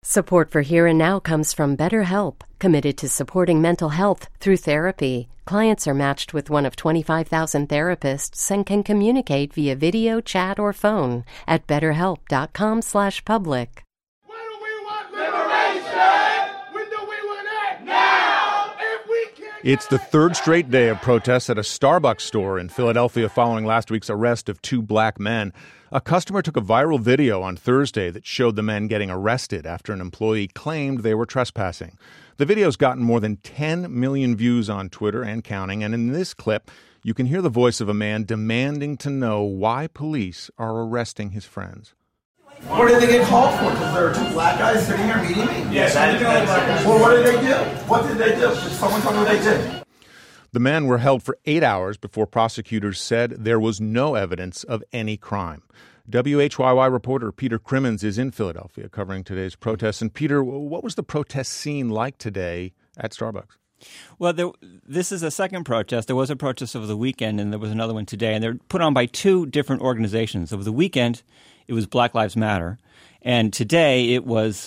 Support for Here and Now comes from BetterHelp, committed to supporting mental health through therapy. Clients are matched with one of 25,000 therapists and can communicate via video, chat, or phone at betterhelp.com/public. When do we want liberation? When do we want it? Now! If we can't... It's the third straight day of protests at a Starbucks store in Philadelphia following last week's arrest of two black men. A customer took a viral video on Thursday that showed the men getting arrested after an employee claimed they were trespassing. The video's gotten more than 10 million views on Twitter and counting, and in this clip, you can hear the voice of a man demanding to know why police are arresting his friends. What did they get called for? Because there were two black guys sitting here meeting me? Yes, well, what did they do? What did they do? Did someone tell me what they did? The men were held for 8 hours before prosecutors said there was no evidence of any crime. WHYY reporter Peter Crimmins is in Philadelphia covering today's protests. And Peter, what was the protest scene like today at Starbucks? Well, this is a second protest. There was a protest over the weekend, and there was another one today. And they're put on by two different organizations. Over the weekend, it was Black Lives Matter. And today, it was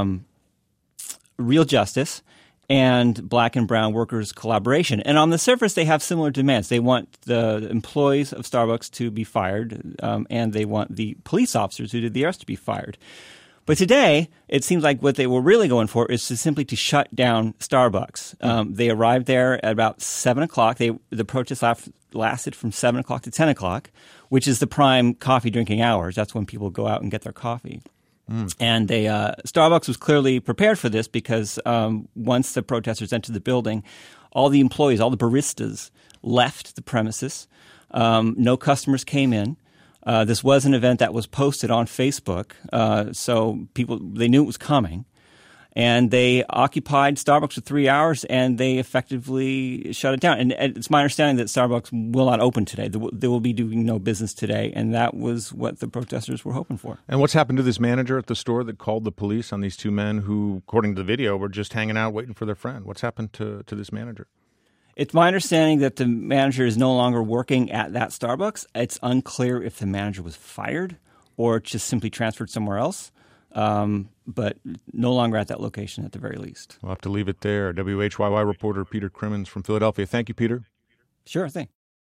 Real Justice and Black and Brown Workers Collaboration. And on the surface, they have similar demands. They want the employees of Starbucks to be fired, and they want the police officers who did the arrest to be fired. But today, it seems like what they were really going for is simply to shut down Starbucks. They arrived there at about 7 o'clock. The protest lasted from 7 o'clock to 10 o'clock, which is the prime coffee drinking hours. That's when people go out and get their coffee. And Starbucks was clearly prepared for this because once the protesters entered the building, all the employees, all the baristas left the premises. No customers came in. This was an event that was posted on Facebook, so they knew it was coming. And they occupied Starbucks for 3 hours, and they effectively shut it down. And it's my understanding that Starbucks will not open today. They will be doing no business today, and that was what the protesters were hoping for. And what's happened to this manager at the store that called the police on these two men who, according to the video, were just hanging out waiting for their friend? What's happened to this manager? It's my understanding that the manager is no longer working at that Starbucks. It's unclear if the manager was fired or just simply transferred somewhere else. But no longer at that location at the very least. We'll have to leave it there. WHYY reporter Peter Crimmins from Philadelphia. Thank you, Peter. Sure thing.